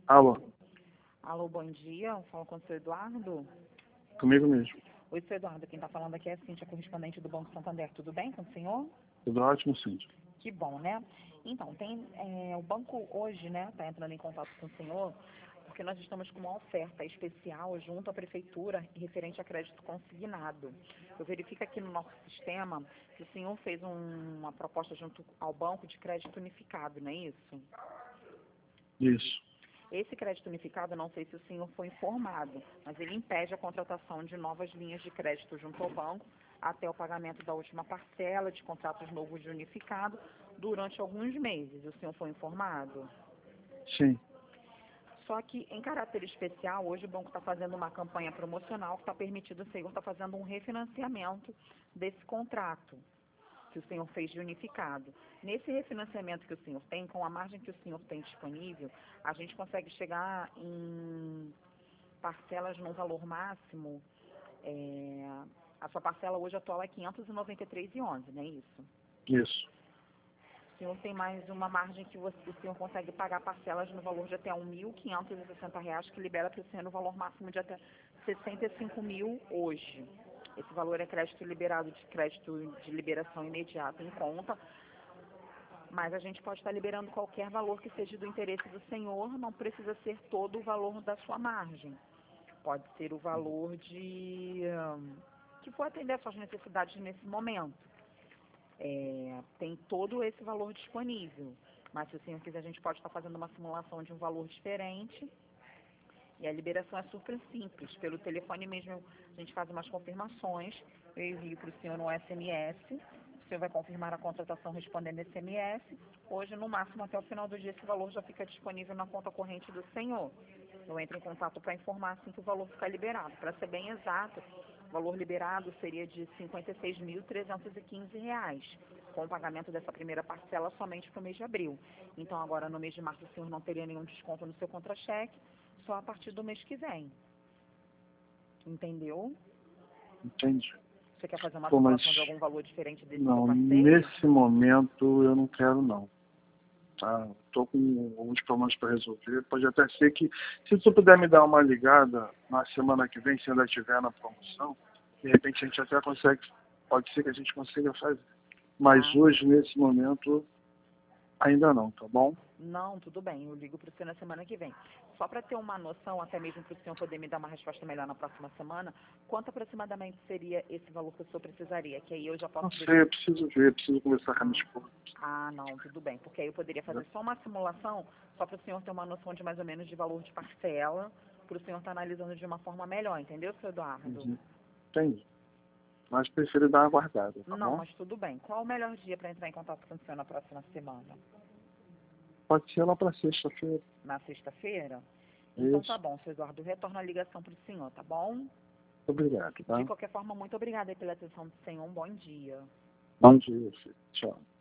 Alô, Alô, bom dia. Falo com o seu Eduardo. comigo mesmo. Oi, seu Eduardo. Quem está falando aqui é a Cíntia, correspondente do Banco Santander. Tudo bem com o senhor? Tudo ótimo, Cíntia. Que bom, né? Então, o banco hoje, né, está entrando em contato com o senhor, porque nós estamos com uma oferta especial junto à prefeitura referente a crédito consignado. Eu verifico aqui no nosso sistema que o senhor fez uma proposta junto ao banco de crédito unificado, não é isso? Isso. Esse crédito unificado, não sei se o senhor foi informado, mas ele impede a contratação de novas linhas de crédito junto ao banco até o pagamento da última parcela de contratos novos de unificado durante alguns meses. O senhor foi informado? Sim. Só que, em caráter especial, hoje o banco está fazendo uma campanha promocional que está permitindo o senhor estar fazendo um refinanciamento desse contrato que o senhor fez de unificado. Nesse refinanciamento que o senhor tem, com a margem que o senhor tem disponível, a gente consegue chegar em parcelas num valor máximo. A sua parcela hoje atual é R$ 593,11, não é isso? Isso. O senhor tem mais uma margem que o senhor consegue pagar parcelas no valor de até R$ 1.560, que libera para o senhor no valor máximo de até R$ 65.000 hoje. Esse valor é crédito liberado de crédito de liberação imediata em conta, mas a gente pode estar liberando qualquer valor que seja do interesse do senhor, não precisa ser todo o valor da sua margem. Pode ser o valor que for atender às suas necessidades nesse momento. Tem todo esse valor disponível, mas se o senhor quiser, a gente pode estar fazendo uma simulação de um valor diferente. E a liberação é super simples. Pelo telefone mesmo, a gente faz umas confirmações. Eu envio para o senhor um SMS. O senhor vai confirmar a contratação respondendo SMS. Hoje, no máximo, até o final do dia, esse valor já fica disponível na conta corrente do senhor. Eu entro em contato para informar assim que o valor ficar liberado. Para ser bem exato, o valor liberado seria de R$ 56.315, com o pagamento dessa primeira parcela somente para o mês de abril. Então, agora, no mês de março, o senhor não teria nenhum desconto no seu contra-cheque, só a partir do mês que vem. Entendeu? Entendi. Você quer fazer uma Pô, mas simulação de algum valor diferente desse que não, eu passei? nesse momento eu não quero não. Tá? Estou com alguns problemas para resolver. Pode até ser que, se você puder me dar uma ligada na semana que vem, se ainda estiver na promoção, de repente a gente até consegue, pode ser que a gente consiga fazer. Mas hoje, nesse momento, ainda não, tá bom? Não, tudo bem. Eu ligo para o senhor na semana que vem. Só para ter uma noção, até mesmo para o senhor poder me dar uma resposta melhor na próxima semana, quanto aproximadamente seria esse valor que o senhor precisaria? Que aí eu já posso... Não sei, eu preciso ver, preciso conversar com a minha esposa. Ah, não, tudo bem. Porque aí eu poderia fazer só uma simulação, só para o senhor ter uma noção de mais ou menos de valor de parcela, para o senhor estar analisando de uma forma melhor, entendeu, seu Eduardo? Entendi. Mas prefiro dar uma guardada, tá Não, bom? mas tudo bem. Qual o melhor dia para entrar em contato com o senhor na próxima semana? Pode ser lá para sexta-feira. Na sexta-feira? Então Isso. tá bom, seu Eduardo. Eu retorno a ligação para o senhor, tá bom? Obrigado, tá? De qualquer forma, muito obrigada aí pela atenção do senhor. Um bom dia. Bom dia, filho. Tchau.